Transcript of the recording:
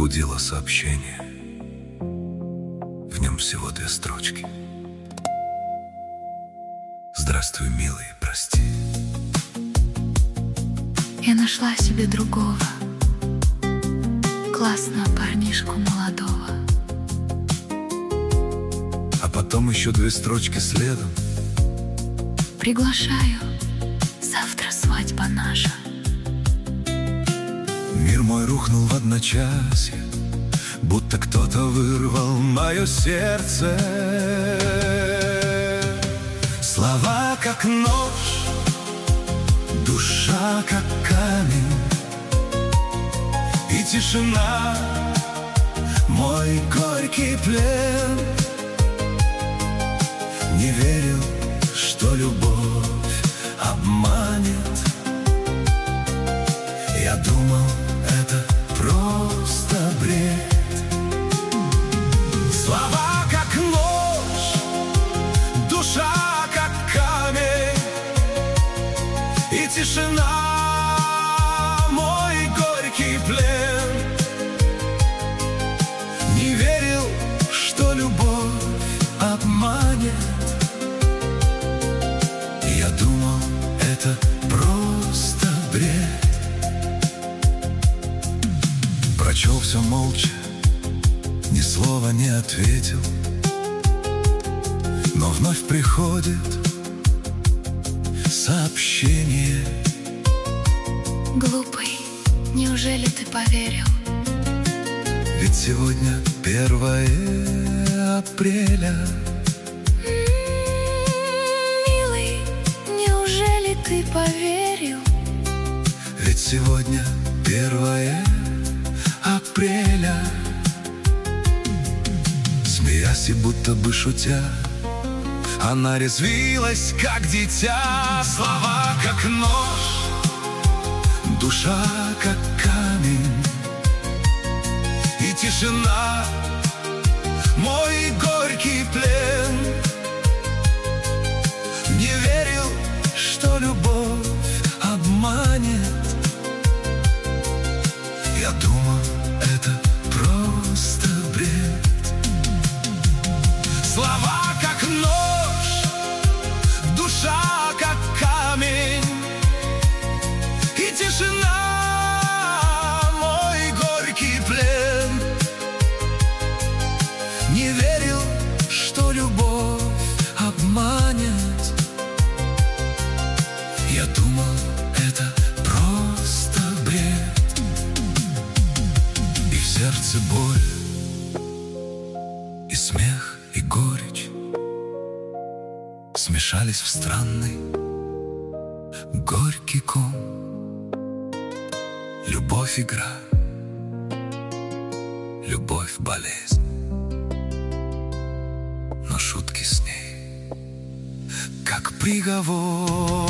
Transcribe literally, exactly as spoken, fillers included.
разбудило сообщение. В нем всего две строчки. Здравствуй, милый, прости. Я нашла себе другого, классного парнишку молодого. А потом еще две строчки следом. Приглашаю, завтра свадьба наша. Мир мой рухнул в одночасье, будто кто-то вырвал мое сердце. Слова как нож, душа как камень, и тишина — мой горький плен. Не верил, что любовь обманет. Я думал, это просто бред. Слова как нож, душа как камень, и тишина — мой горький плен. Не верил, что любовь обманет. Я думал, это просто бред. Прочел все молча, ни слова не ответил. Но вновь приходит сообщение. Глупый, неужели ты поверил? Ведь сегодня первое апреля. Милый, неужели ты поверил? Ведь сегодня первое апреля. Смеясь и будто бы шутя, она резвилась, как дитя. Слова как нож, душа как камень, и тишина — мой горький плен. Не верил, что любовь обманет. Я думал, это просто бред. Слова как нож, душа как камень, и тишина — мой горький плен. Не верил, что любовь обманет. Я думал, это просто бред. И в сердце боль, и смех, и горечь смешались в странный горький ком. Любовь — игра, любовь — болезнь, но шутки с ней как приговор.